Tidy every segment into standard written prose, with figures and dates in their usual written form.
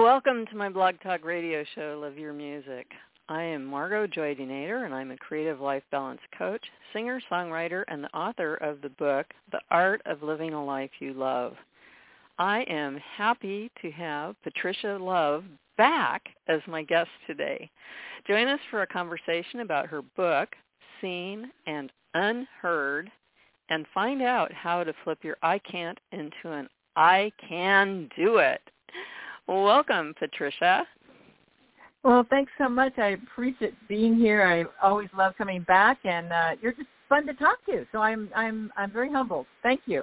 Welcome to my Blog Talk Radio show, Live Your Music. I am Margot Joy Denader, and I'm a creative life balance coach, singer, songwriter, and the author of the book, The Art of Living a Life You Love. I am happy to have Patricia Love back as my guest today. Join us for a conversation about her book, Seen and Unheard, and find out how to flip your I can't into an I can do it. Welcome, Patricia. Well, thanks so much. I appreciate being here. I always love coming back, and you're just fun to talk to. So I'm very humbled. Thank you.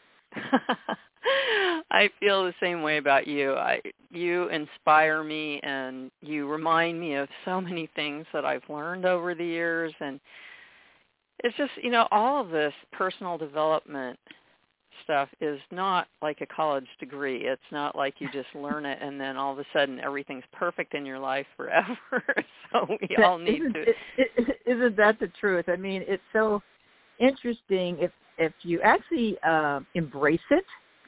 I feel the same way about you. You inspire me, and you remind me of so many things that I've learned over the years. And it's just, all of this personal development stuff is not like a college degree. It's not like you just learn it and then all of a sudden everything's perfect in your life forever. So we all need to. Isn't that the truth? I mean, it's so interesting if you actually embrace it.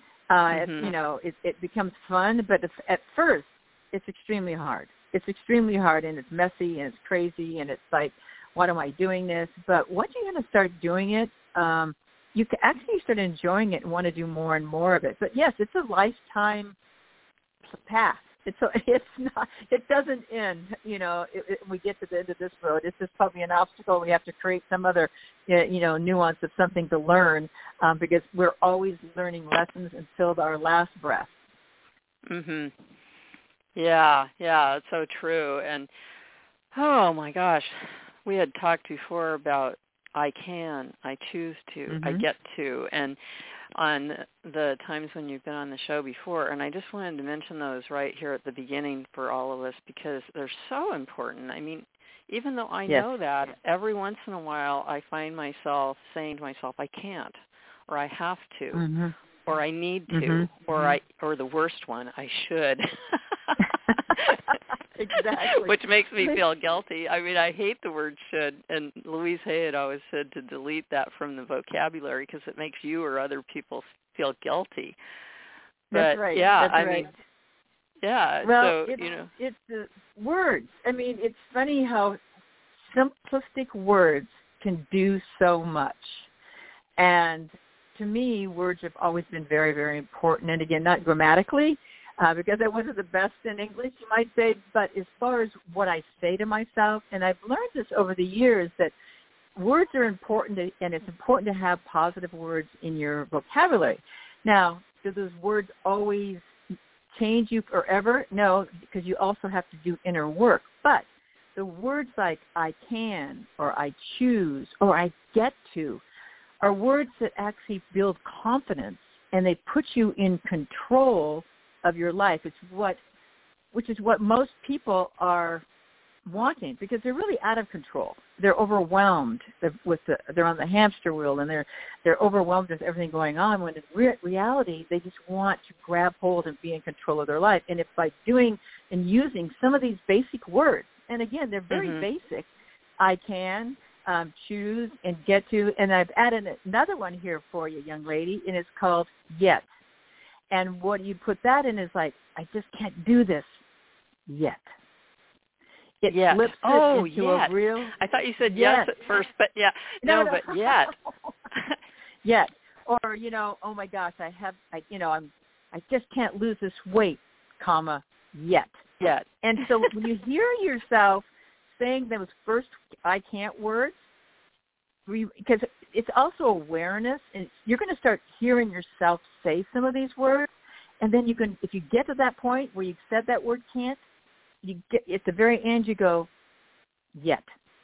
It becomes fun, but at first it's extremely hard. It's extremely hard, and it's messy, and it's crazy, and it's like, what am I doing this? But once you're going to start doing it, you can actually start enjoying it and want to do more and more of it. But yes, it's a lifetime path. It doesn't end. We get to the end of this road. It's just probably an obstacle. We have to create some other, nuance of something to learn because we're always learning lessons until our last breath. Mhm. Yeah, it's so true. And oh my gosh, we had talked before about I can, I choose to, I get to, and on the times when you've been on the show before, and I just wanted to mention those right here at the beginning for all of us because they're so important. I mean, even though I know that, every once in a while I find myself saying to myself, I can't, or I have to, or I need to, or the worst one, I should. Exactly. Which makes me feel guilty. I mean, I hate the word should, and Louise Hay had always said to delete that from the vocabulary because it makes you or other people feel guilty. But, that's right. yeah, that's I right. mean, yeah, well, so, it's the words. I mean, it's funny how simplistic words can do so much. And to me, words have always been very, very important. And again, not grammatically, because I wasn't the best in English, you might say, but as far as what I say to myself, and I've learned this over the years, that words are important, and it's important to have positive words in your vocabulary. Now, do those words always change you forever? No, because you also have to do inner work. But the words like I can, or I choose, or I get to, are words that actually build confidence, and they put you in control of your life. Which is what most people are wanting because they're really out of control. They're overwhelmed they're on the hamster wheel and they're overwhelmed with everything going on. When in reality, they just want to grab hold and be in control of their life. And if by doing and using some of these basic words, and again, they're very basic, I can, choose, and get to, and I've added another one here for you, young lady, and it's called yet. And what you put that in is like, I just can't do this yet. It flips it into a real... I thought you said yes at first, but yeah. No, but yet. Yet. Or, oh my gosh, I just can't lose this weight, comma, yet. Yet. And so when you hear yourself saying those first I can't words, because it's also awareness, and you're going to start hearing yourself say some of these words, and then you can, if you get to that point where you've said that word can't, you get at the very end you go, yet,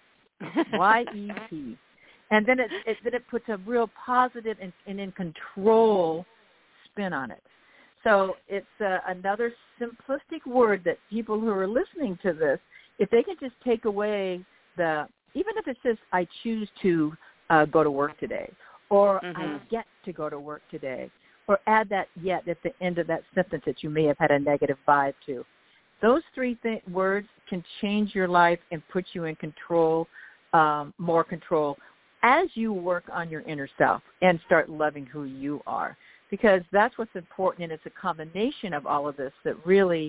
Y-E-T, and then it puts a real positive and in control spin on it. So it's another simplistic word that people who are listening to this, if they can just take away even if it says, I choose to go to work today, or I get to go to work today, or add that yet at the end of that sentence that you may have had a negative vibe to. Those three words can change your life and put you in control, more control, as you work on your inner self and start loving who you are. Because that's what's important, and it's a combination of all of this that really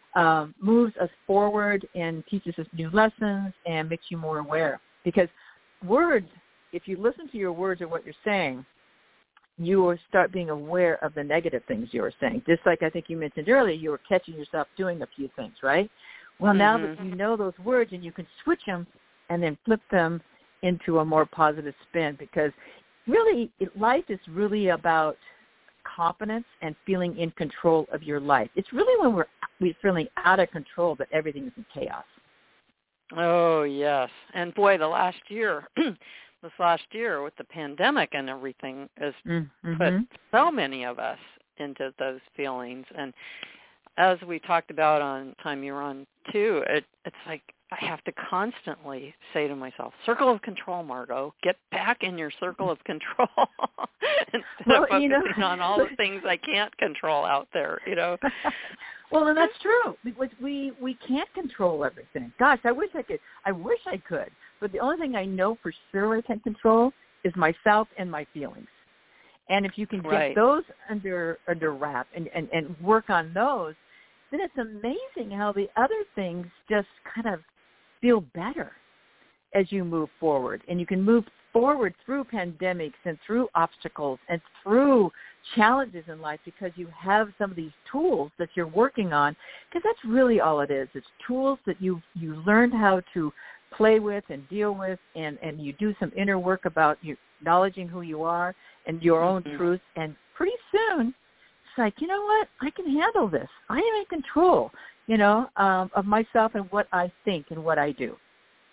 moves us forward and teaches us new lessons and makes you more aware. Because words, if you listen to your words or what you're saying, you will start being aware of the negative things you were saying. Just like I think you mentioned earlier, you were catching yourself doing a few things, right? Well, now that you know those words and you can switch them and then flip them into a more positive spin, because really life is really about confidence and feeling in control of your life. It's really when we're feeling out of control that everything is in chaos. Oh, yes. And boy, this last year with the pandemic and everything has put so many of us into those feelings. And as we talked about on time you were on too, it's like I have to constantly say to myself, circle of control, Margot, get back in your circle of control instead of focusing on all the things I can't control out there, Well, and that's true, because we can't control everything. Gosh, I wish I could. But the only thing I know for sure I can control is myself and my feelings. And if you can get those under wrap and work on those, then it's amazing how the other things just kind of feel better as you move forward. And you can move forward through pandemics and through obstacles and through challenges in life because you have some of these tools that you're working on, because that's really all it is. It's tools that you learned how to play with and deal with, and you do some inner work about you acknowledging who you are and your own truth, and pretty soon it's like, you know what, I can handle this. I am in control, of myself and what I think and what I do.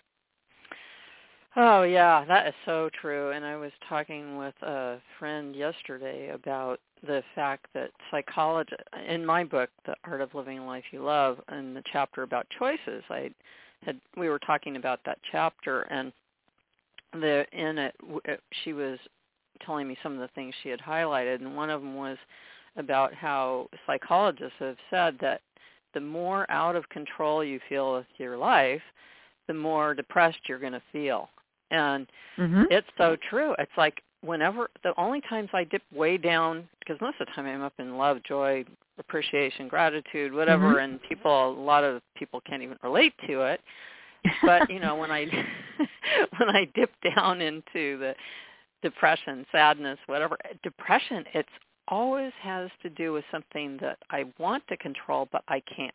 Oh, yeah, that is so true. And I was talking with a friend yesterday about the fact that psychology, in my book, The Art of Living a Life You Love, in the chapter about choices, we were talking about that chapter, and in it, she was telling me some of the things she had highlighted, and one of them was about how psychologists have said that the more out of control you feel with your life, the more depressed you're going to feel. And it's so true. It's like the only times I dip way down, because most of the time I'm up in love, joy, appreciation, gratitude, whatever, and a lot of people can't even relate to it. But, when I dip down into the depression, sadness, whatever, depression, it's always has to do with something that I want to control, but I can't.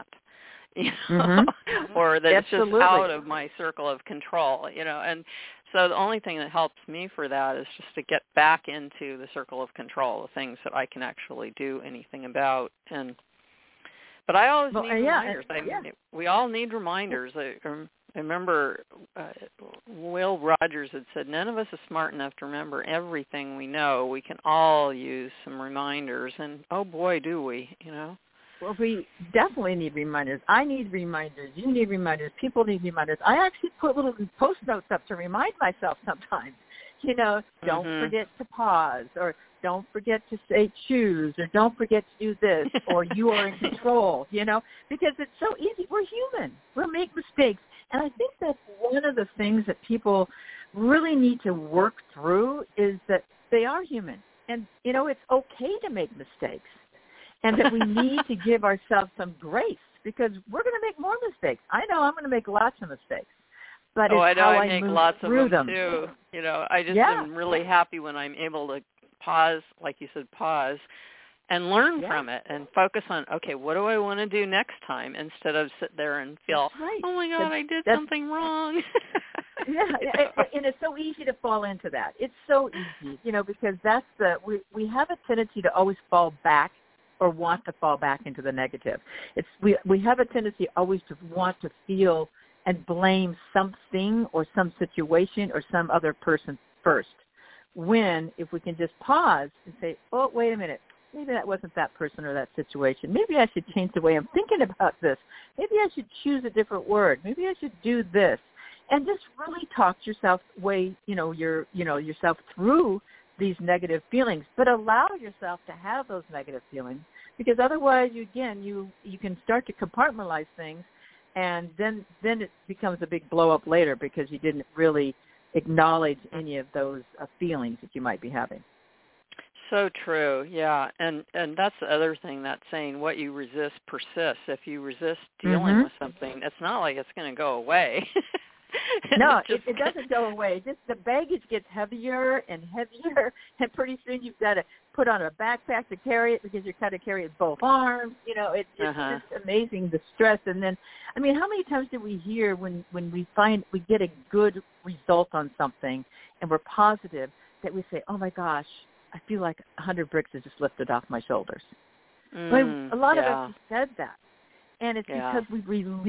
Or that it's just out of my circle of control, and so the only thing that helps me for that is just to get back into the circle of control, the things that I can actually do anything about. But I always need reminders. We all need reminders. I remember Will Rogers had said, none of us is smart enough to remember everything we know. We can all use some reminders, and oh boy, do we, Well, we definitely need reminders. I need reminders. You need reminders. People need reminders. I actually put little Post-notes up to remind myself sometimes. Don't forget to pause, or don't forget to say choose, or don't forget to do this, or you are in control, because it's so easy. We're human. We'll make mistakes. And I think that's one of the things that people really need to work through is that they are human. And, it's okay to make mistakes. And that we need to give ourselves some grace, because we're going to make more mistakes. I know I'm going to make lots of mistakes, but it's how I make lots of them too. I just am really happy when I'm able to pause, like you said, pause, and learn from it and focus on, okay, what do I want to do next time, instead of sit there and feel, oh my God, I did something wrong. And it's so easy to fall into that. It's so easy, because that's we have a tendency to always fall back, or want to fall back into the negative. We have a tendency always to want to feel and blame something or some situation or some other person first. When if we can just pause and say, oh, wait a minute, maybe that wasn't that person or that situation. Maybe I should change the way I'm thinking about this. Maybe I should choose a different word. Maybe I should do this. And just really talk yourself yourself through these negative feelings, but allow yourself to have those negative feelings, because otherwise, you can start to compartmentalize things, and then it becomes a big blow up later because you didn't really acknowledge any of those feelings that you might be having. So true. Yeah. And that's the other thing, that saying, what you resist persists. If you resist dealing with something, it's not like it's going to go away. No, it doesn't go away. Just the baggage gets heavier and heavier, and pretty soon you've got to put on a backpack to carry it because you're kind of carrying both arms. You know, it's just amazing, the stress. And then, I mean, how many times do we hear when we get a good result on something and we're positive that we say, oh my gosh, I feel like 100 bricks has just lifted off my shoulders. A lot of us have said that. And it's because we've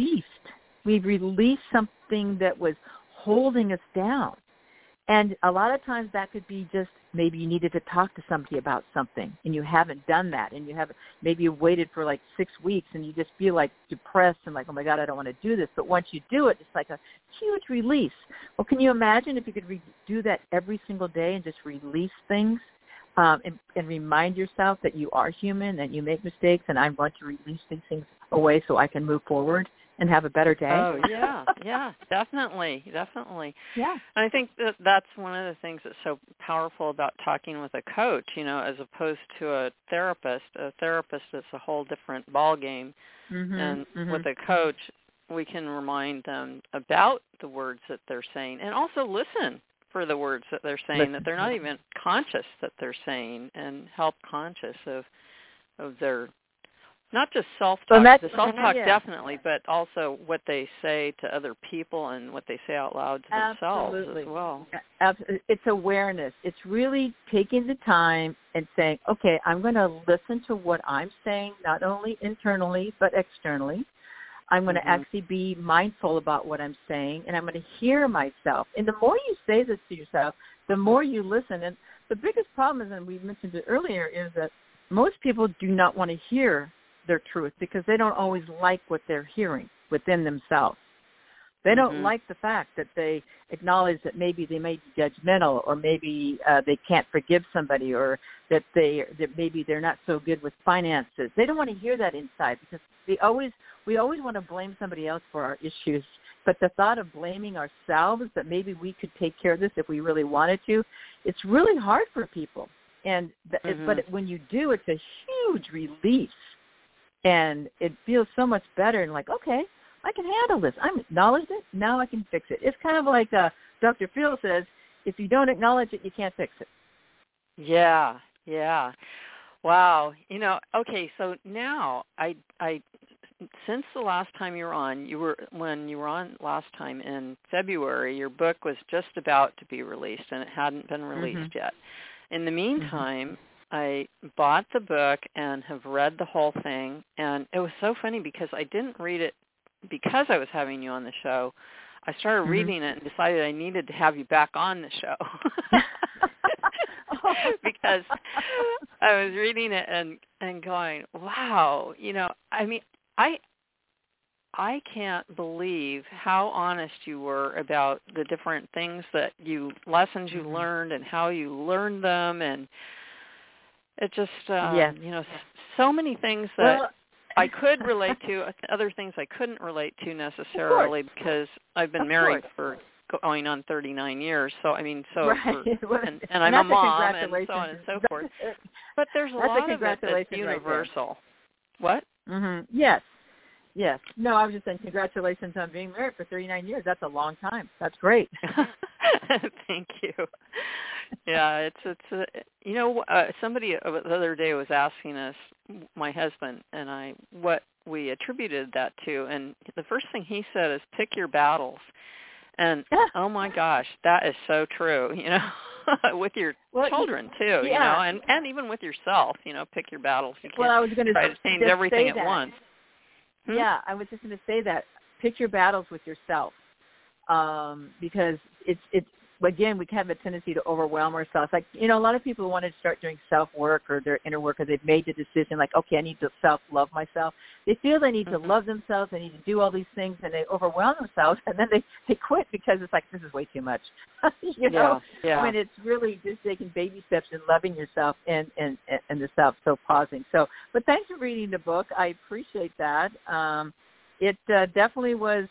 released something that was holding us down. And a lot of times that could be just maybe you needed to talk to somebody about something and you haven't done that, and maybe you waited for like 6 weeks and you just feel like depressed and like, oh my God, I don't want to do this. But once you do it, it's like a huge release. Well, can you imagine if you could do that every single day and just release things and remind yourself that you are human, that you make mistakes, and I'm going to release these things away so I can move forward and have a better day? Oh, yeah, definitely. Yeah. And I think that's one of the things that's so powerful about talking with a coach, you know, as opposed to a therapist. A therapist is a whole different ballgame. And with a coach, we can remind them about the words that they're saying and also listen for the words that they're saying, that they're not even conscious that they're saying, and help conscious of their, not just self-talk, the self-talk definitely, but also what they say to other people and what they say out loud to themselves as well. Absolutely. It's awareness. It's really taking the time and saying, okay, I'm going to listen to what I'm saying, not only internally, but externally. I'm going to actually be mindful about what I'm saying, and I'm going to hear myself. And the more you say this to yourself, the more you listen. And the biggest problem is, and we mentioned it earlier, is that most people do not want to hear their truth because they don't always like what they're hearing within themselves. They don't like the fact that they acknowledge that maybe they may be judgmental, or maybe they can't forgive somebody, or that maybe they're not so good with finances. They don't want to hear that inside because we always want to blame somebody else for our issues. But the thought of blaming ourselves, that maybe we could take care of this if we really wanted to, it's really hard for people. And but when you do, it's a huge release, and it feels so much better. And like, okay, I can handle this. I'm acknowledged it. Now I can fix it. It's kind of like Dr. Phil says, if you don't acknowledge it, you can't fix it. Yeah. Wow. You know, okay, so now I since the last time you were on, when you were on last time in February, your book was just about to be released, and it hadn't been released yet. In the meantime, I bought the book and have read the whole thing, and it was so funny because I didn't read it because I was having you on the show. I started reading it and decided I needed to have you back on the show because I was reading it and going, wow, you know, I mean, I can't believe how honest you were about the different things lessons you learned and how you learned them, and it just, you know, so many things that I could relate to, other things I couldn't relate to necessarily because I've been married for going on 39 years. So, I mean, and I'm a mom and so on and so forth. But there's a lot of it that's universal. What? Yes. No, I was just saying congratulations on being married for 39 years. That's a long time. That's great. Thank you. Yeah, it's you know, somebody the other day was asking us, my husband and I, what we attributed that to, and the first thing he said is pick your battles. And oh my gosh, that is so true, you know, with your children too, you know, and even with yourself, you know, pick your battles. You can't I was going to try to change everything at once. Yeah, I was just going to say that. Pick your battles with yourself, because it's again, we have a tendency to overwhelm ourselves. Like, you know, a lot of people want to start doing self-work or their inner work, or they've made the decision, like, okay, I need to self-love myself. They feel they need to love themselves, they need to do all these things, and they overwhelm themselves, and then they quit because it's like, this is way too much. you know? Yeah. I mean, it's really just taking baby steps in loving yourself and the self, so pausing. So, but thanks for reading the book. I appreciate that. It definitely was,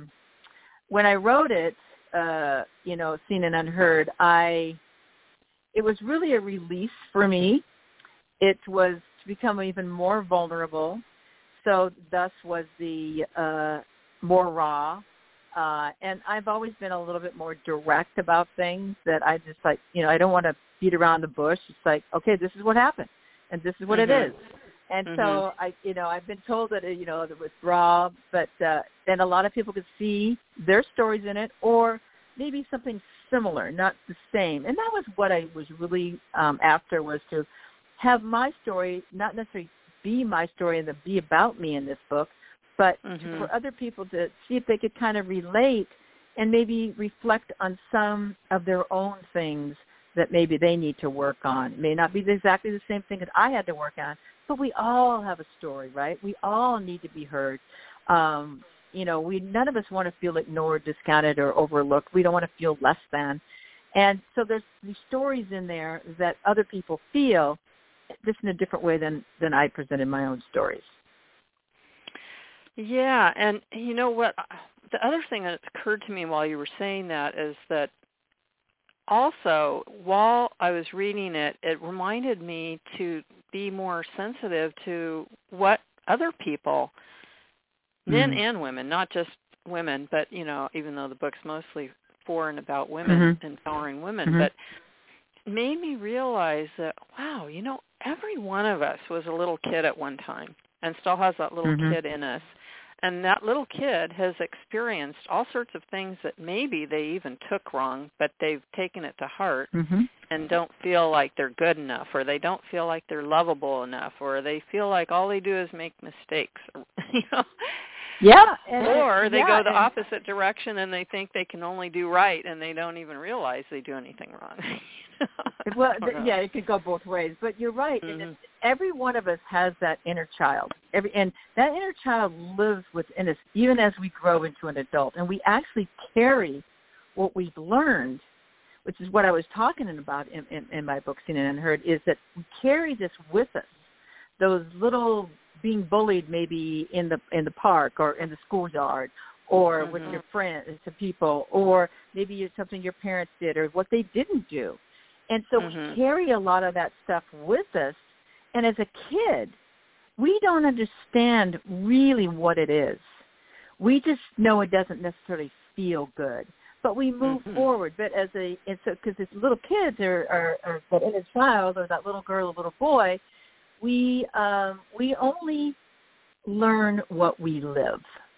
when I wrote it, you know, Seen and Unheard, I it was really a release for me. It was to become even more vulnerable. So thus was the more raw. And I've always been a little bit more direct about things that I just like, I don't want to beat around the bush. It's like, okay, this is what happened and this is what it is. And so I've been told that, that it was raw, but then a lot of people could see their stories in it or maybe something similar, not the same. And that was what I was really after, was to have my story not necessarily be my story and be about me in this book, but for other people to see if they could kind of relate and maybe reflect on some of their own things that maybe they need to work on. It may not be exactly the same thing that I had to work on, but we all have a story, right? We all need to be heard. None of us want to feel ignored, discounted, or overlooked. We don't want to feel less than. And so there's these stories in there that other people feel just in a different way than I presented my own stories. Yeah, and you know what? The other thing that occurred to me while you were saying that is that also, while I was reading it, it reminded me to be more sensitive to what other people, men and women, not just women, but, even though the book's mostly for and about women, empowering women, but made me realize that, wow, every one of us was a little kid at one time and still has that little kid in us. And that little kid has experienced all sorts of things that maybe they even took wrong, but they've taken it to heart and don't feel like they're good enough, or they don't feel like they're lovable enough, or they feel like all they do is make mistakes, Yeah. Or they go the opposite direction and they think they can only do right and they don't even realize they do anything wrong. Well, it could go both ways. But you're right. Every one of us has that inner child. And that inner child lives within us even as we grow into an adult. And we actually carry what we've learned, which is what I was talking about in my book, Seen and Unheard, is that we carry this with us. Those little being bullied maybe in the park or in the schoolyard or with your friends and people, or maybe it's something your parents did or what they didn't do. And so we carry a lot of that stuff with us. And as a kid, we don't understand really what it is. We just know it doesn't necessarily feel good. But we move forward. But because it's little kids or that inner child or that little girl or little boy, we only learn what we live.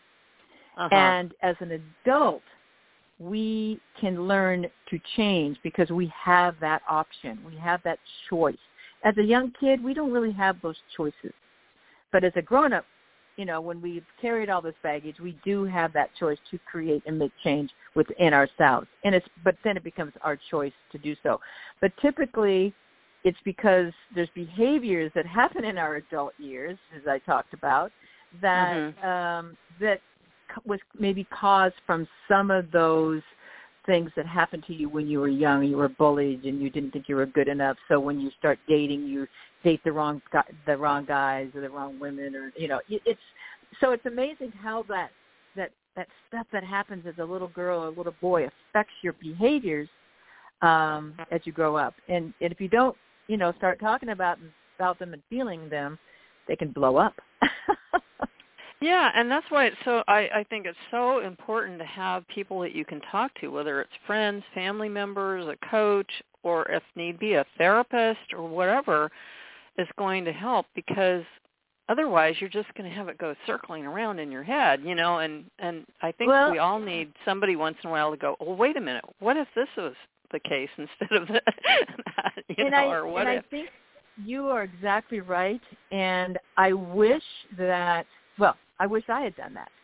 And as an adult, we can learn to change because we have that option. We have that choice. As a young kid, we don't really have those choices. But as a grown-up, when we've carried all this baggage, we do have that choice to create and make change within ourselves. But then it becomes our choice to do so. But typically, it's because there's behaviors that happen in our adult years, as I talked about, that that was maybe caused from some of those things that happened to you when you were young. You were bullied and you didn't think you were good enough. So when you start dating, you date the wrong guys or the wrong women, or it's amazing how that stuff that happens as a little girl or a little boy affects your behaviors as you grow up. And if you don't, start talking about them and feeling them, they can blow up. Yeah, and that's why I think it's so important to have people that you can talk to, whether it's friends, family members, a coach, or if need be, a therapist or whatever is going to help, because otherwise you're just going to have it go circling around in your head, and I think we all need somebody once in a while to go, well, wait a minute, what if this was the case instead of that, or what if? I think you are exactly right, and I wish I had done that.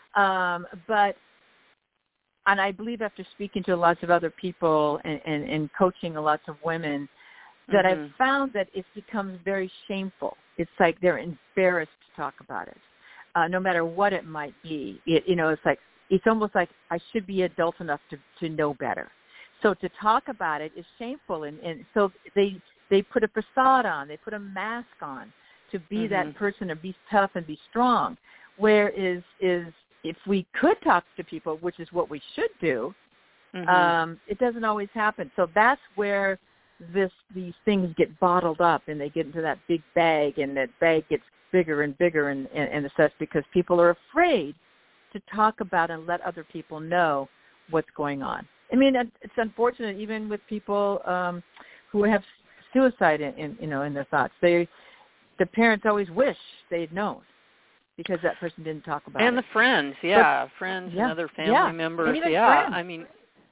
And I believe after speaking to lots of other people and coaching lots of women, that I've found that it becomes very shameful. It's like they're embarrassed to talk about it, no matter what it might be. It's almost like I should be adult enough to know better. So to talk about it is shameful, and so they put a facade on, they put a mask on to be that person and be tough and be strong. Whereas if we could talk to people, which is what we should do, it doesn't always happen. So that's where these things get bottled up and they get into that big bag, and that bag gets bigger and bigger and such, because people are afraid to talk about and let other people know what's going on. I mean, it's unfortunate even with people who have suicide in their thoughts. The parents always wish they had known, because that person didn't talk about it. And the friends, friends and other family members, friends. I mean,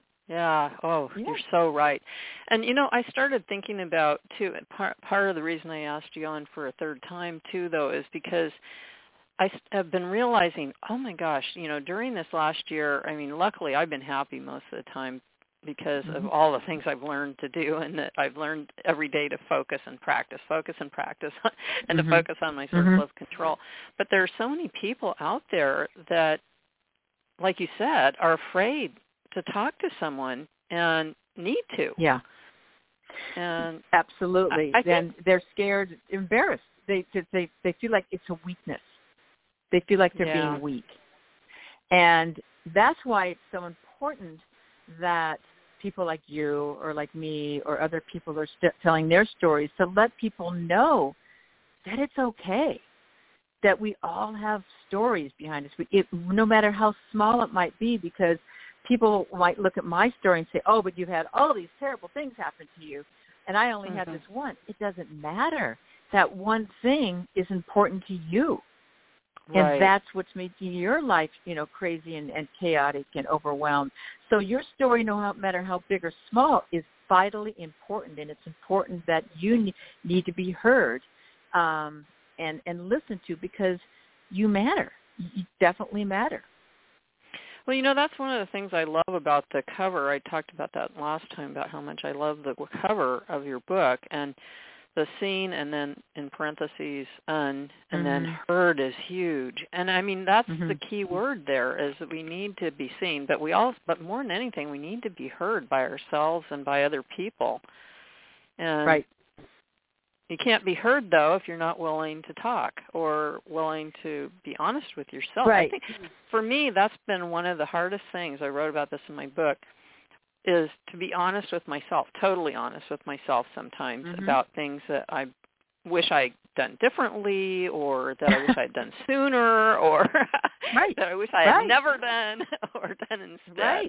you're so right. And, I started thinking about, too, part of the reason I asked you on for a third time, too, though, is because I have been realizing, oh, my gosh, during this last year, I mean, luckily I've been happy most of the time because of all the things I've learned to do, and that I've learned every day to focus and practice, and to focus on my circle of control. But there are so many people out there that, like you said, are afraid to talk to someone and need to. Yeah. And absolutely. And they're scared, embarrassed. They feel like it's a weakness. They feel like they're being weak. And that's why it's so important that people like you or like me or other people are telling their stories, to let people know that it's okay, that we all have stories behind us, no matter how small it might be, because people might look at my story and say, oh, but you've had all these terrible things happen to you, and I only had this one. It doesn't matter. That one thing is important to you. Right. And that's what's making your life, crazy and chaotic and overwhelmed. So your story, no matter how big or small, is vitally important, and it's important that you need to be heard and listened to, because you matter. You definitely matter. Well, that's one of the things I love about the cover. I talked about that last time, about how much I love the cover of your book, and the seen, and then in parentheses, and then heard is huge. And I mean, that's the key word there, is that we need to be seen, but but more than anything, we need to be heard by ourselves and by other people. And right. You can't be heard, though, if you're not willing to talk or willing to be honest with yourself. Right. I think for me, that's been one of the hardest things. I wrote about this in my book, is to be honest with myself, totally honest with myself sometimes about things that I wish I'd done differently, or that I wish I'd done sooner, or that I wish I had never done or done instead. Right.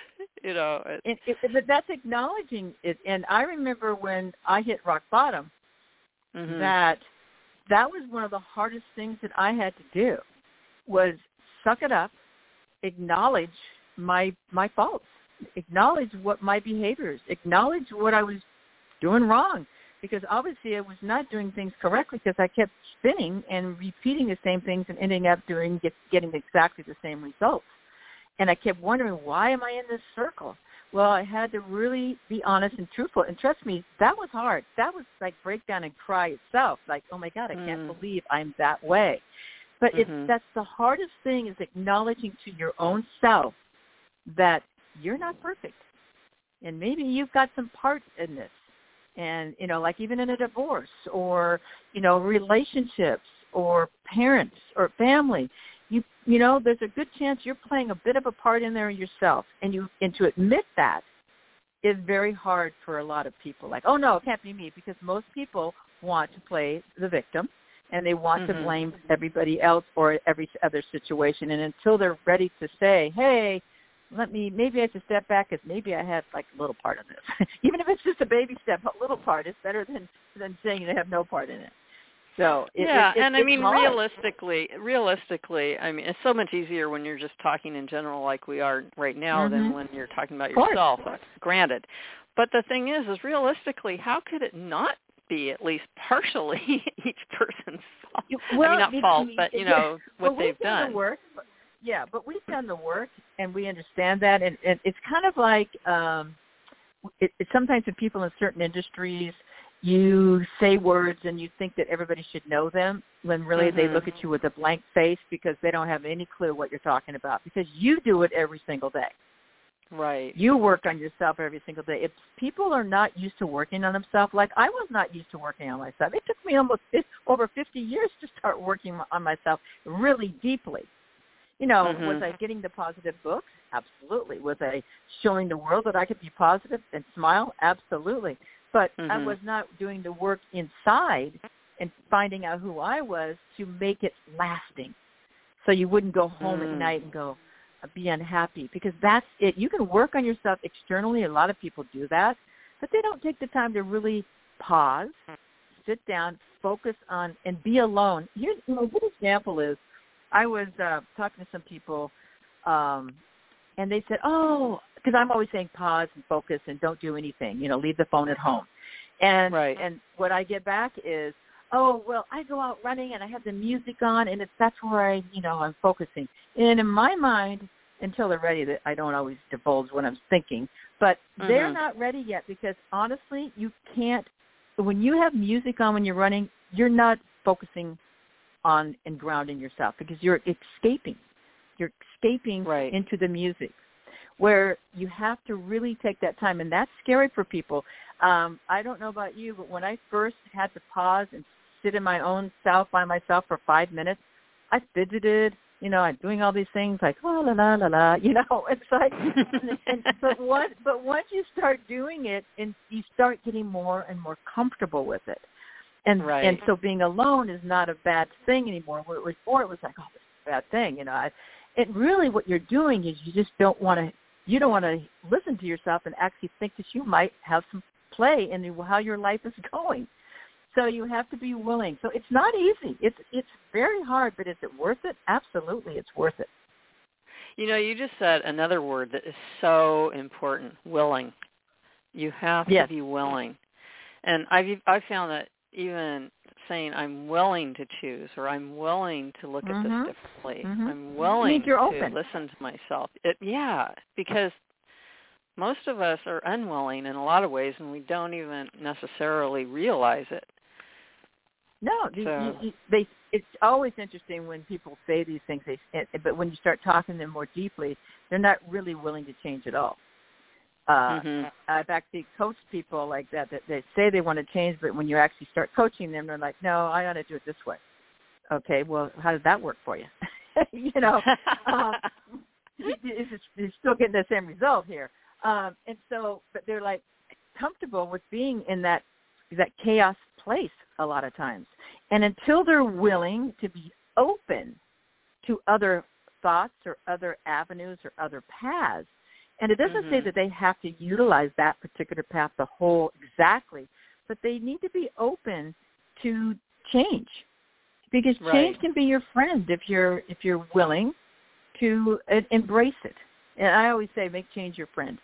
But that's acknowledging it. And I remember when I hit rock bottom, that was one of the hardest things that I had to do, was suck it up, acknowledge my faults, acknowledge what my behaviors, acknowledge what I was doing wrong, because obviously I was not doing things correctly, because I kept spinning and repeating the same things and ending up getting exactly the same results. And I kept wondering, why am I in this circle? Well, I had to really be honest and truthful. And trust me, that was hard. That was like breakdown and cry itself. Like, oh, my God, I can't believe I'm that way. But that's the hardest thing, is acknowledging to your own self that you're not perfect. And maybe you've got some part in this. And, like even in a divorce, or, relationships, or parents or family, there's a good chance you're playing a bit of a part in there yourself. And to admit that is very hard for a lot of people. Like, oh, no, it can't be me, because most people want to play the victim, and they want to blame everybody else or every other situation. And until they're ready to say, hey, maybe I should step back, because maybe I had like a little part of this. Even if it's just a baby step, a little part is better than saying they have no part in it. So and I mean, hard. realistically, I mean, it's so much easier when you're just talking in general like we are right now than when you're talking about yourself. Granted, but the thing is realistically, how could it not be at least partially each person's fault? Well, I mean, not fault, but what they've done. The work. Yeah, but we've done the work, and we understand that, and it's kind of like sometimes in people in certain industries, you say words and you think that everybody should know them, when really they look at you with a blank face, because they don't have any clue what you're talking about, because you do it every single day. Right. You work on yourself every single day. If people are not used to working on themselves, like I was not used to working on myself. It took me almost over 50 years to start working on myself really deeply. Was I getting the positive books? Absolutely. Was I showing the world that I could be positive and smile? Absolutely. but I was not doing the work inside and finding out who I was to make it lasting. So you wouldn't go home at night and go, be unhappy, because that's it. You can work on yourself externally. A lot of people do that, but they don't take the time to really pause, sit down, focus on, and be alone. Here's a good example is I was talking to some people, and they said, because I'm always saying pause and focus and don't do anything, leave the phone at home. And and what I get back is, well, I go out running and I have the music on, and that's where I'm focusing. And in my mind, until they're ready, that I don't always divulge what I'm thinking, but they're not ready yet, because honestly, you can't, when you have music on when you're running, you're not focusing on and grounding yourself, because you're escaping. You're escaping into the music, where you have to really take that time, and that's scary for people. I don't know about you, but when I first had to pause and sit in my own self by myself for 5 minutes, I fidgeted, I'm doing all these things like, la, la, la, la, la, it's like, but once you start doing it, and you start getting more and more comfortable with it. And so being alone is not a bad thing anymore. Where before it was like, this is a bad thing, And really what you're doing is you don't want to listen to yourself and actually think that you might have some play in how your life is going. So you have to be willing. So it's not easy. It's very hard, but is it worth it? Absolutely, it's worth it. You just said another word that is so important, willing. You have to be willing. And I've found that even saying I'm willing to choose, or I'm willing to look at this differently, I'm willing to listen to myself. Because most of us are unwilling in a lot of ways, and we don't even necessarily realize it. No, it's always interesting when people say these things, but when you start talking to them more deeply, they're not really willing to change at all. I've actually coached people like that they say they want to change, but when you actually start coaching them, they're like, no, I got to do it this way. Okay, well, how did that work for you? You're still getting the same result here. And so, but they're like comfortable with being in that chaos place a lot of times. And until they're willing to be open to other thoughts or other avenues or other paths, and it doesn't say that they have to utilize that particular path the whole exactly, but they need to be open to change, because change can be your friend if you're willing to embrace it. And I always say, make change your friend.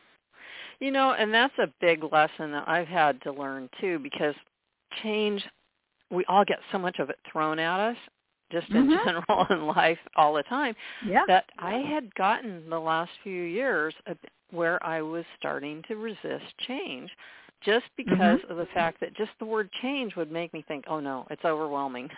And that's a big lesson that I've had to learn too, because change, we all get so much of it thrown at us, just in general in life all the time, that I had gotten the last few years where I was starting to resist change, just because of the fact that just the word change would make me think, oh no, it's overwhelming.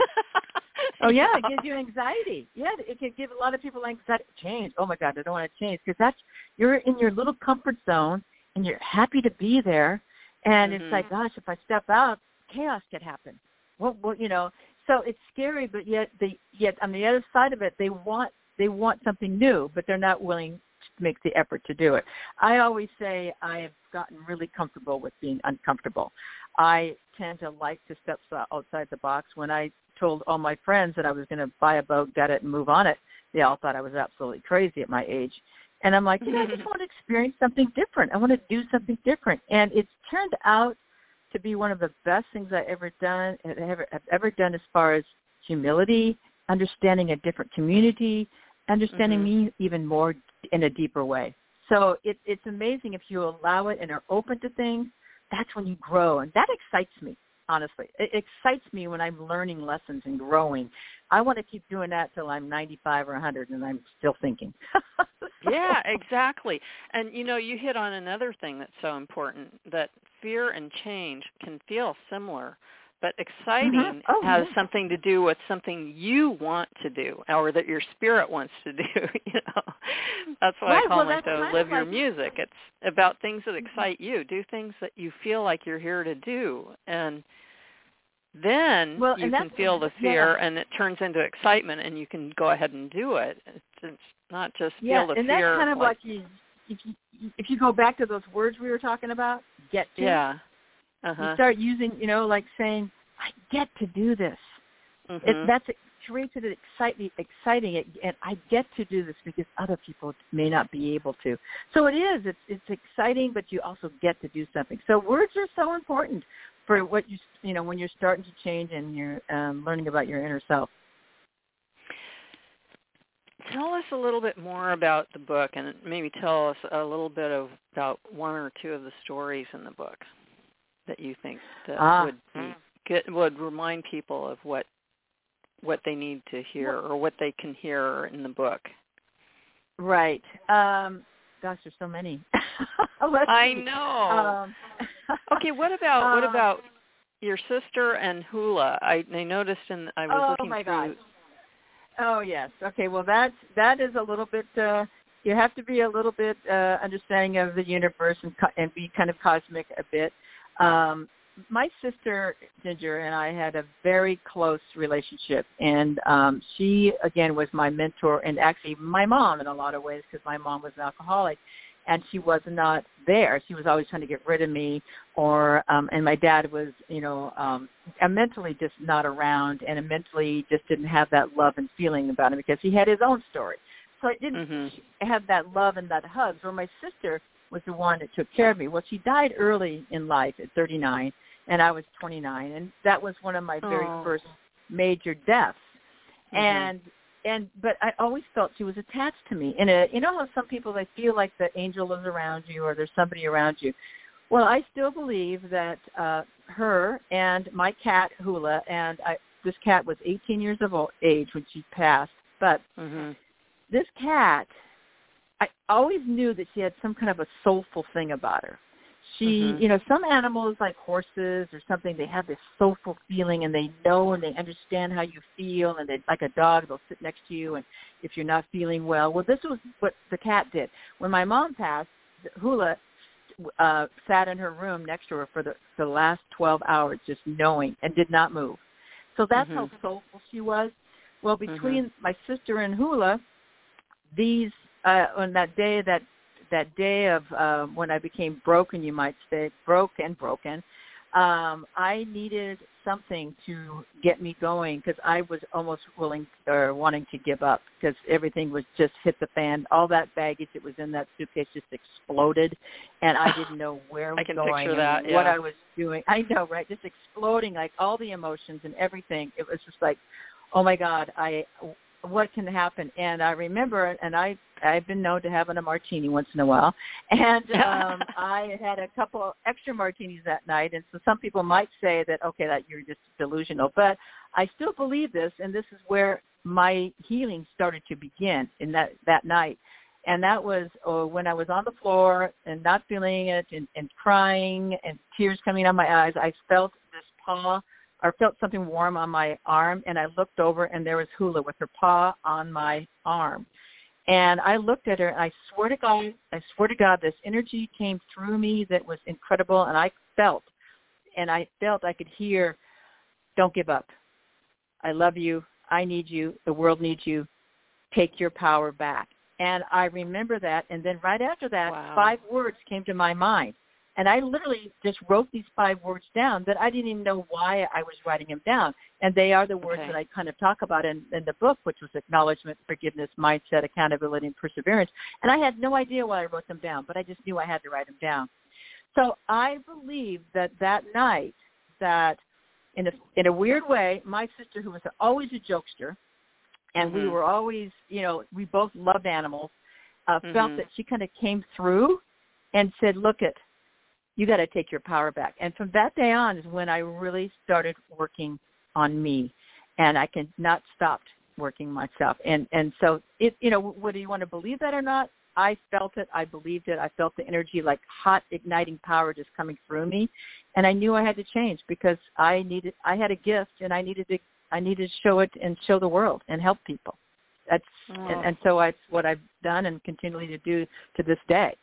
It gives you anxiety. Yeah, it can give a lot of people anxiety. Change. Oh my God, I don't want to change, because you're in your little comfort zone and you're happy to be there, and it's like, gosh, if I step out, chaos could happen. Well, so it's scary, but yet on the other side of it, they want something new, but they're not willing to make the effort to do it. I always say I have gotten really comfortable with being uncomfortable. I tend to like to step outside the box. When I told all my friends that I was going to buy a boat, get it, and move on it, they all thought I was absolutely crazy at my age. And I'm like, I just want to experience something different. I want to do something different. And it's turned out to be one of the best things I've ever done as far as humility, understanding a different community, understanding me even more in a deeper way. So it's amazing if you allow it and are open to things. That's when you grow, and that excites me, honestly. It excites me when I'm learning lessons and growing. I want to keep doing that till I'm 95 or 100, and I'm still thinking. Yeah, exactly. And, you hit on another thing that's so important, that fear and change can feel similar, but exciting has something to do with something you want to do, or that your spirit wants to do. That's why I call my show Live Your Music. It's about things that excite you. Do things that you feel like you're here to do, and then you can feel the fear, and it turns into excitement, and you can go ahead and do it. It's not just feel the fear. Yeah, and that's kind of like if you go back to those words we were talking about, get to. Yeah. You start using, like saying, I get to do this. It creates it exciting, and I get to do this because other people may not be able to. So it's exciting, but you also get to do something. So words are so important for what when you're starting to change and you're learning about your inner self. Tell us a little bit more about the book, and maybe tell us a little bit about one or two of the stories in the book that you think that would remind people of what they need to hear or what they can hear in the book. Right. Gosh, there's so many. I know. Okay, what about your sister and Hula? I noticed I was looking through. God. Oh, yes. Okay, well, that is a little bit, you have to be a little bit understanding of the universe and be kind of cosmic a bit. My sister, Ginger, and I had a very close relationship, and she, again, was my mentor and actually my mom in a lot of ways because my mom was an alcoholic, and she was not there. She was always trying to get rid of me, and my dad was, mentally just not around and mentally just didn't have that love and feeling about him because he had his own story. So I didn't have that love and that hug. Where my sister was the one that took care of me. Well, she died early in life at 39, and I was 29, and that was one of my very first major deaths. But I always felt she was attached to me. And how some people, they feel like the angel is around you or there's somebody around you. Well, I still believe that her and my cat, Hula, and this cat was 18 years of age when she passed. But this cat, I always knew that she had some kind of a soulful thing about her. She, some animals like horses or something, they have this soulful feeling and they know and they understand how you feel, and they, like a dog, they'll sit next to you and if you're not feeling well. Well, this was what the cat did. When my mom passed, Hula sat in her room next to her for the last 12 hours just knowing and did not move. So that's how soulful she was. Well, between my sister and Hula, on that day of when I became broken, you might say, broken, I needed something to get me going because I was almost wanting to give up because everything was just hit the fan. All that baggage that was in that suitcase just exploded, and I didn't know where I was going and what I was doing. I know, right? Just exploding, like all the emotions and everything. It was just like, oh, my God, what can happen? And I remember, and I've been known to having a martini once in a while, and I had a couple extra martinis that night, and so some people might say that, okay, that you're just delusional, but I still believe this, and this is where my healing started to begin in that night, and that was when I was on the floor and not feeling it and crying and tears coming out my eyes. I felt this paw, or felt something warm on my arm, and I looked over, and there was Hula with her paw on my arm. And I looked at her, and I swear to God, this energy came through me that was incredible, and I felt I could hear, don't give up. I love you. I need you. The world needs you. Take your power back. And I remember that, and then right after that, 5 words came to my mind. And I literally just wrote these 5 words down that I didn't even know why I was writing them down. And they are the words that I kind of talk about in the book, which was acknowledgement, forgiveness, mindset, accountability, and perseverance. And I had no idea why I wrote them down, but I just knew I had to write them down. So I believe that night, that in a weird way, my sister, who was always a jokester, and we were always, we both loved animals, felt that she kind of came through and said, look, you got to take your power back. And from that day on is when I really started working on me, and I can not stop working myself. And so, whether you want to believe that or not, I felt it. I believed it. I felt the energy, like hot, igniting power just coming through me. And I knew I had to change because I had a gift, and I needed to show it and show the world and help people. And so it's what I've done and continually to do to this day.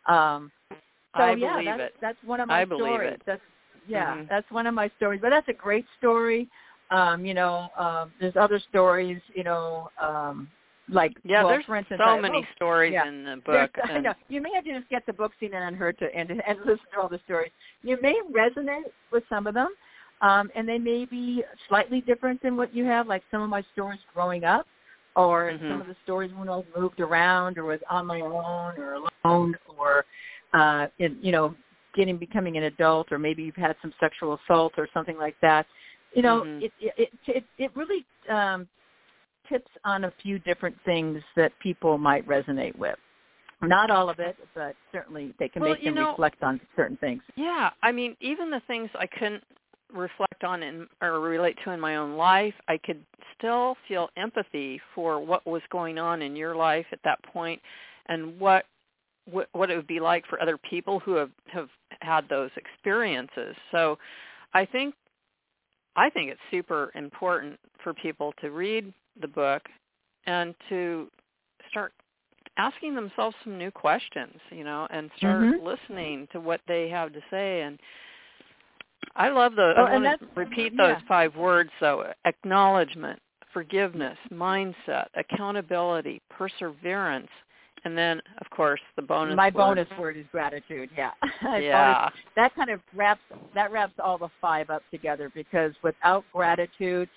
That's one of my stories. That's one of my stories. But that's a great story. There's other stories, Like, yeah, well, there's for instance, so many stories yeah, in the book. I know. You may have to just get the book, seen and unheard, and listen to all the stories. You may resonate with some of them, and they may be slightly different than what you have, like some of my stories growing up, or some of the stories when I was moved around or was on my own or alone, or becoming an adult, or maybe you've had some sexual assault or something like that. You know, it really tips on a few different things that people might resonate with. Not all of it, but certainly they can make them reflect on certain things. Yeah, I mean, even the things I couldn't reflect on or relate to in my own life, I could still feel empathy for what was going on in your life at that point, and what it would be like for other people who have had those experiences. So I think it's super important for people to read the book and to start asking themselves some new questions, and start listening to what they have to say. And I love I want to repeat those 5 words, though: acknowledgement, forgiveness, mindset, accountability, perseverance, and then, of course, the bonus word. My bonus word is gratitude, yeah. Yeah. That kind of wraps all the 5 up together, because without gratitude,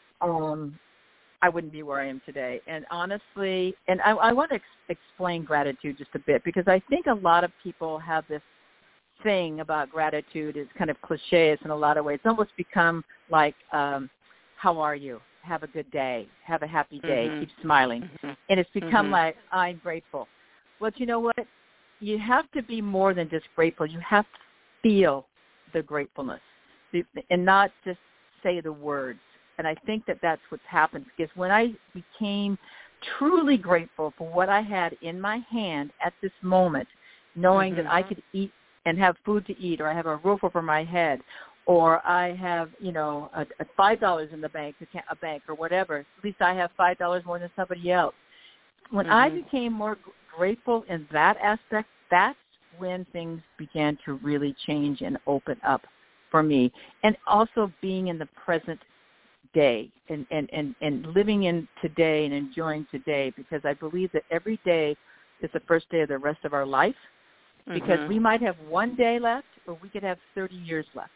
I wouldn't be where I am today. And honestly, and I want to explain gratitude just a bit, because I think a lot of people have this thing about gratitude is kind of cliches in a lot of ways. It's almost become like, how are you? Have a good day. Have a happy day. Keep smiling. And it's become like, I'm grateful. Well, you know what? You have to be more than just grateful. You have to feel the gratefulness and not just say the words. And I think that's what's happened, because when I became truly grateful for what I had in my hand at this moment, knowing that I could eat and have food to eat, or I have a roof over my head, or I have, a $5 in the bank, a bank or whatever. At least I have $5 more than somebody else. When I became more grateful in that aspect, that's when things began to really change and open up for me. And also being in the present day and living in today and enjoying today, because I believe that every day is the first day of the rest of our life, because we might have one day left, or we could have 30 years left.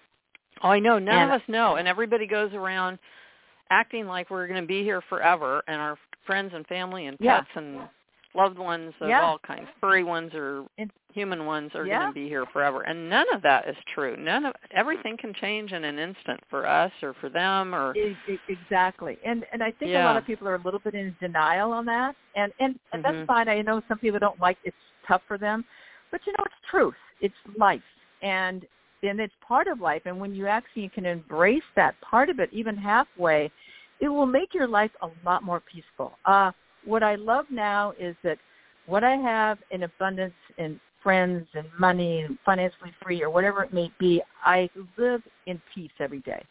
Oh, I know. None of us know. And everybody goes around acting like we're going to be here forever, and our friends and family and pets and loved ones of all kinds, furry ones or human ones, are going to be here forever. And none of that is true. Everything can change in an instant for us or for them. Or Exactly. And I think a lot of people are a little bit in denial on that. And that's fine. I know some people don't like it's tough for them. But, it's truth. It's life. And it's part of life. And when you actually can embrace that part of it, even halfway, it will make your life a lot more peaceful. What I love now is that what I have in abundance in friends and money and financially free or whatever it may be, I live in peace every day.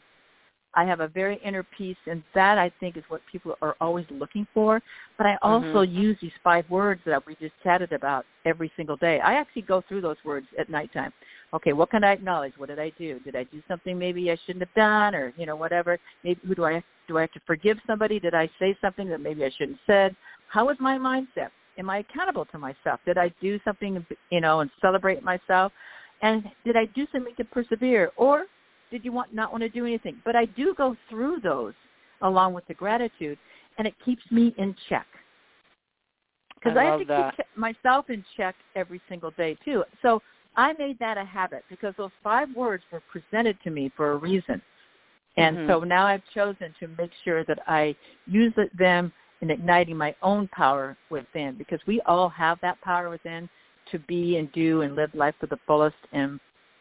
I have a very inner peace, and that, I think, is what people are always looking for. But I also use these 5 words that we just chatted about every single day. I actually go through those words at nighttime. Okay, what can I acknowledge? What did I do? Did I do something maybe I shouldn't have done, or, whatever? Maybe who do I have to forgive somebody? Did I say something that maybe I shouldn't have said? How is my mindset? Am I accountable to myself? Did I do something, and celebrate myself? And did I do something to persevere? Or did you not want to do anything? But I do go through those along with the gratitude, and it keeps me in check. Because I have to keep myself in check every single day, too. So I made that a habit, because those 5 words were presented to me for a reason. And so now I've chosen to make sure that I use them in igniting my own power within, because we all have that power within to be and do and live life to the fullest. And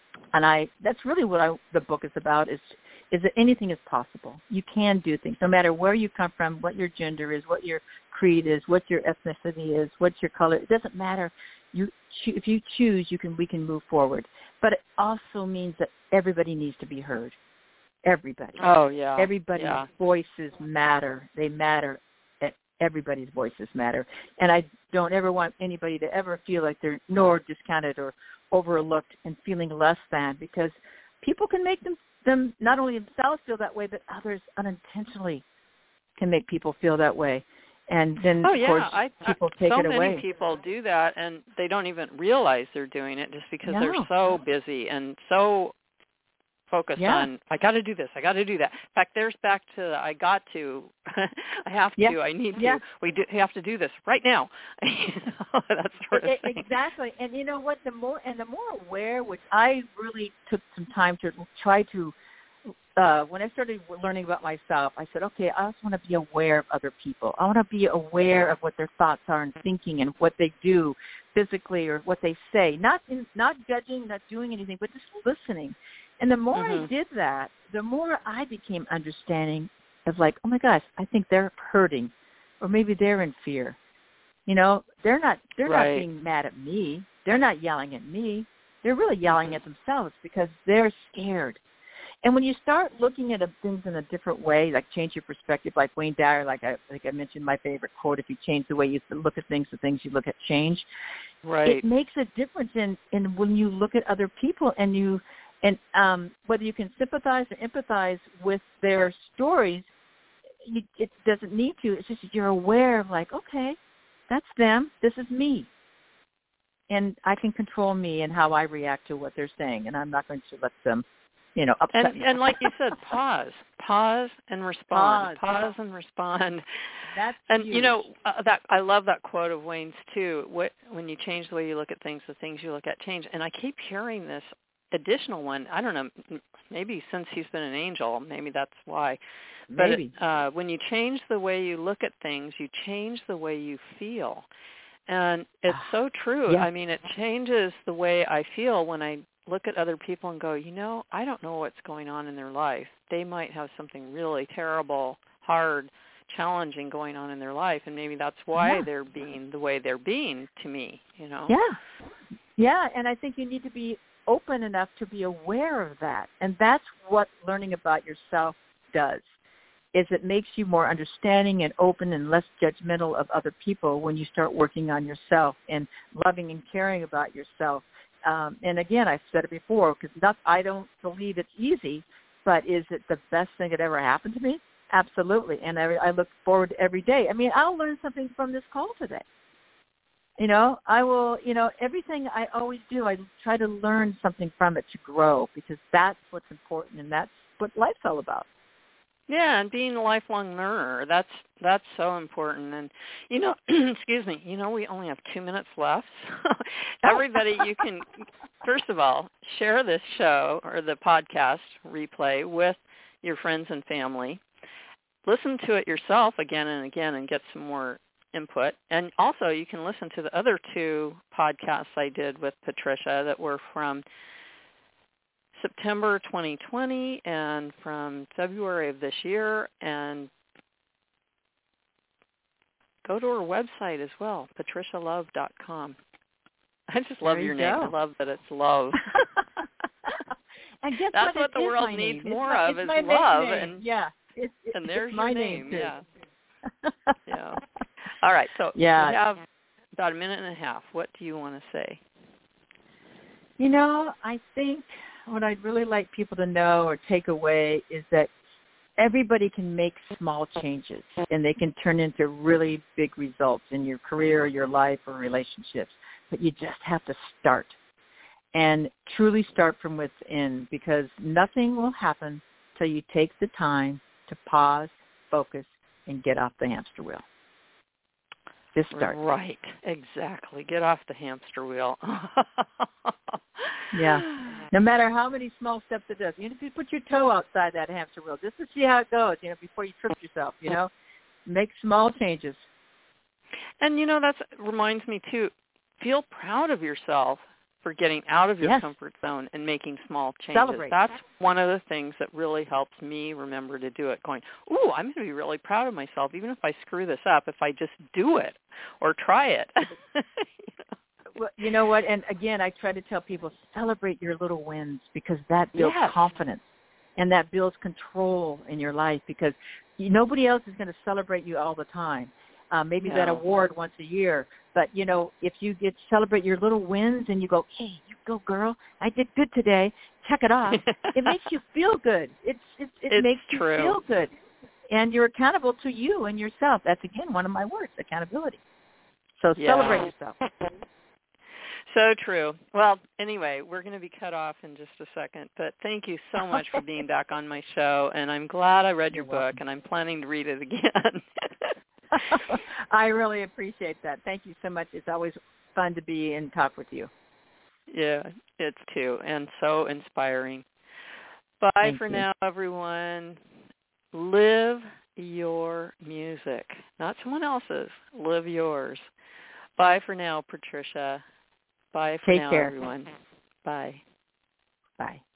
that's really what the book is about, is that anything is possible. You can do things, no matter where you come from, what your gender is, what your creed is, what your ethnicity is, what your color. It doesn't matter. If you choose, we can move forward. But it also means that everybody needs to be heard. Everybody. Oh, yeah. Everybody's voices matter. They matter. Everybody's voices matter. And I don't ever want anybody to ever feel like they're ignored, discounted, or overlooked and feeling less than, because people can make them not only themselves feel that way, but others unintentionally can make people feel that way. And then, of course, people take it away. So many people do that, and they don't even realize they're doing it just because they're so busy and so focused on, I got to do this, I got to do that. In fact, there's back to I got to, I have to, I need to. We have to do this right now. That sort of thing. Exactly. And you know what? The more aware, which I really took some time to try to. When I started learning about myself, I said, okay, I also want to be aware of other people. I want to be aware of what their thoughts are and thinking and what they do physically or what they say. Not judging, not doing anything, but just listening. And the more I did that, the more I became understanding of like, oh my gosh, I think they're hurting, or maybe they're in fear. You know, they're not being mad at me. They're not yelling at me. They're really yelling at themselves because they're scared. And when you start looking at things in a different way, like change your perspective, like Wayne Dyer, like I mentioned, my favorite quote, if you change the way you look at things, the things you look at change. Right. It makes a difference in when you look at other people and whether you can sympathize or empathize with their stories, it doesn't need to. It's just you're aware of like, okay, that's them. This is me. And I can control me and how I react to what they're saying, and I'm not going to let them upset me. And like you said, pause and respond. Pause and respond. That's and huge. You know that I love that quote of Wayne's too. When you change the way you look at things, the things you look at change. And I keep hearing this additional one. I don't know. Maybe since he's been an angel, maybe that's why. Maybe. But when you change the way you look at things, you change the way you feel. And it's so true. Yeah. I mean, it changes the way I feel when I look at other people and go, I don't know what's going on in their life. They might have something really terrible, hard, challenging going on in their life, and maybe that's why they're being the way they're being to me, Yeah, and I think you need to be open enough to be aware of that. And that's what learning about yourself does, is it makes you more understanding and open and less judgmental of other people when you start working on yourself and loving and caring about yourself. And again, I've said it before, because I don't believe it's easy, but is it the best thing that ever happened to me? Absolutely. And I look forward every day. I mean, I'll learn something from this call today. I will, everything I always do, I try to learn something from it to grow, because that's what's important, and that's what life's all about. Yeah, and being a lifelong learner, that's so important. And, excuse me, we only have 2 minutes left. Everybody, you can, first of all, share this show or the podcast replay with your friends and family. Listen to it yourself again and again and get some more input. And also you can listen to the other 2 podcasts I did with Patricia that were from September 2020 and from February of this year, and go to her website as well, patricialove.com. I just love your name. I love that it's love. And guess that's what the world needs more of is love. And and there's my your name. Too. Yeah. Yeah. All right. So we have about a minute and a half. What do you want to say? I think what I'd really like people to know or take away is that everybody can make small changes, and they can turn into really big results in your career, your life, or relationships. But you just have to start, and truly start from within, because nothing will happen till you take the time to pause, focus, and get off the hamster wheel. Just start. Right, exactly. Get off the hamster wheel. Yeah. No matter how many small steps it does. If you put your toe outside that hamster wheel, just to see how it goes, before you trip yourself, Make small changes. And, that reminds me, too, feel proud of yourself for getting out of your comfort zone and making small changes. Celebrate. That's one of the things that really helps me remember to do it, going, ooh, I'm going to be really proud of myself, even if I screw this up, if I just do it or try it. Well, you know what? And again, I try to tell people, celebrate your little wins, because that builds confidence, and that builds control in your life, because nobody else is going to celebrate you all the time. Maybe that award once a year. But, if you celebrate your little wins and you go, hey, you go, girl, I did good today, check it off, it makes you feel good. It makes you feel good. and you're accountable to you and yourself. That's, again, one of my words, accountability. So Yeah. celebrate yourself. So true. Well, anyway, we're going to be cut off in just a second, but thank you so much for being back on my show, and I'm glad I read your book, and I'm planning to read it again. I really appreciate that. Thank you so much. It's always fun to be in talk with you. Yeah, it's too, and so inspiring. Bye Thank for you. now, everyone. Live your music, not someone else's. Live yours. Bye for now, Patricia. Bye for Take now, care. everyone. Bye. Bye.